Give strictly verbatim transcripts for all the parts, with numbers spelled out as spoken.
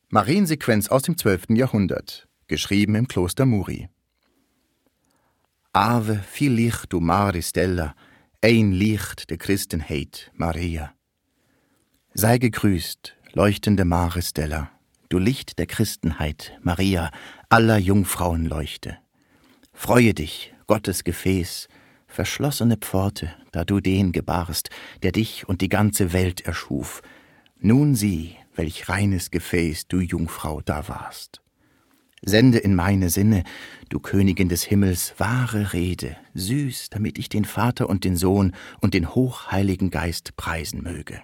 Mariensequenz aus dem zwölften Jahrhundert, geschrieben im Kloster Muri. Ave, viel Licht, du Mare Stella, ein Licht der Christenheit, Maria. Sei gegrüßt, leuchtende Mare Stella, du Licht der Christenheit, Maria, aller Jungfrauen Leuchte. Freue dich, Gottes Gefäß, verschlossene Pforte, da du den gebarst, der dich und die ganze Welt erschuf. Nun sieh, welch reines Gefäß du Jungfrau da warst. Sende in meine Sinne, du Königin des Himmels, wahre Rede, süß, damit ich den Vater und den Sohn und den hochheiligen Geist preisen möge.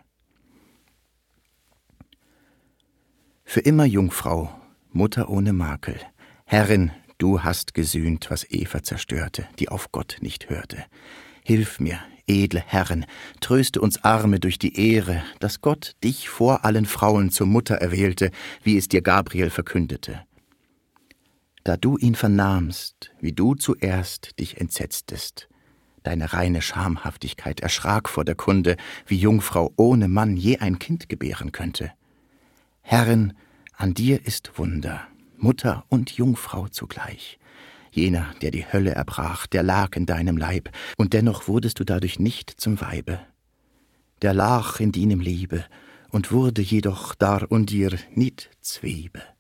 Für immer Jungfrau, Mutter ohne Makel, Herrin, du hast gesühnt, was Eva zerstörte, die auf Gott nicht hörte. Hilf mir, edle Herrin, tröste uns Arme durch die Ehre, dass Gott dich vor allen Frauen zur Mutter erwählte, wie es dir Gabriel verkündete. Da du ihn vernahmst, wie du zuerst dich entsetztest, deine reine Schamhaftigkeit erschrak vor der Kunde, wie Jungfrau ohne Mann je ein Kind gebären könnte. Herrin, an dir ist Wunder, Mutter und Jungfrau zugleich. Jener, der die Hölle erbrach, der lag in deinem Leib, und dennoch wurdest du dadurch nicht zum Weibe. Der lag in deinem Liebe, und wurde jedoch dar undir nit Zwiebe.